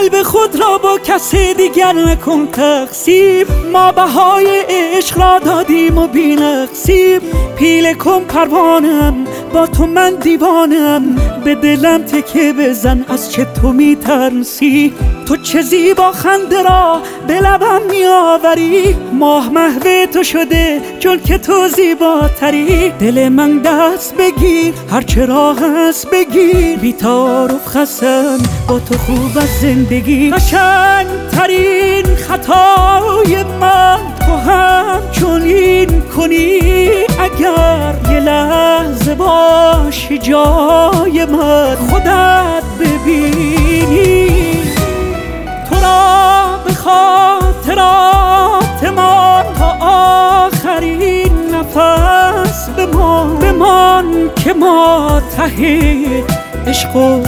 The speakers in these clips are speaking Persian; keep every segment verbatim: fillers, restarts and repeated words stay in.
قلب خود را با کسی دیگر نکن تقسیم. ما بهای عشق را دادیم و بی نقصیم. پیله کن پروانم با تو من دیوانم، به دلم تکه بزن از چه تو میترسی. تو چه زیبا خنده را به لبم میآوری، ماه محو تو شده چون که تو زیباتری. دل من دست بگیر هرچه راه هست بگیر، بی تعارف خسن با تو خوب از زندگی. قشنگ ترین خطای من تو هم چنین کنی، اگر یه لحظه باشی جای من خودت ببینی. تو را به خاطرات ما تا آخرین نفس بمان، بمان که ما ته عشقو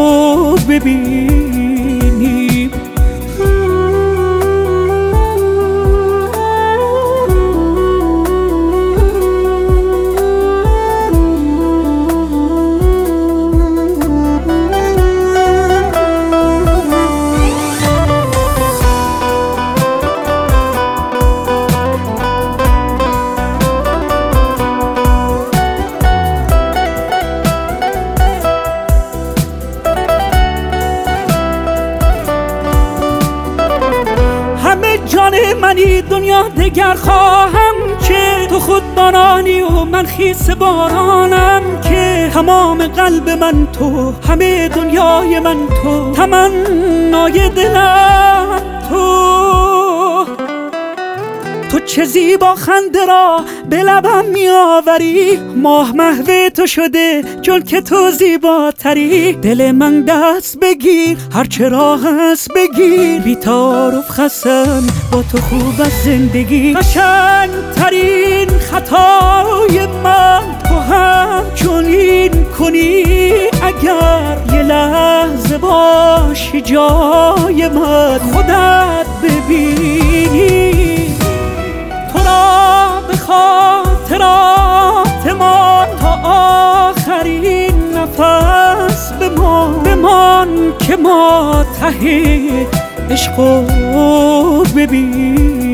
ببینیم. جان منی دنیا دگر خواهم که تو خود بارانی و من خیس بارانم، که تمام قلب من تو، همه دنیای من تو، تمنای دلم تو. تو چه زیبا خنده را به لبم میآوری، ماه محو تو شده چون که تو زیباتری. دل من دست بگیر هرچه راه هست بگیر، بی تعارف خسن با تو خوب از زندگی. قشنگ ترین خطای من تو هم چنین کنی، اگر یه لحظه باشی جای من خودت ببینی. تو را به خاطرات ما تا آخرین نفس بمان، بمان که ما ته عشقو ببین.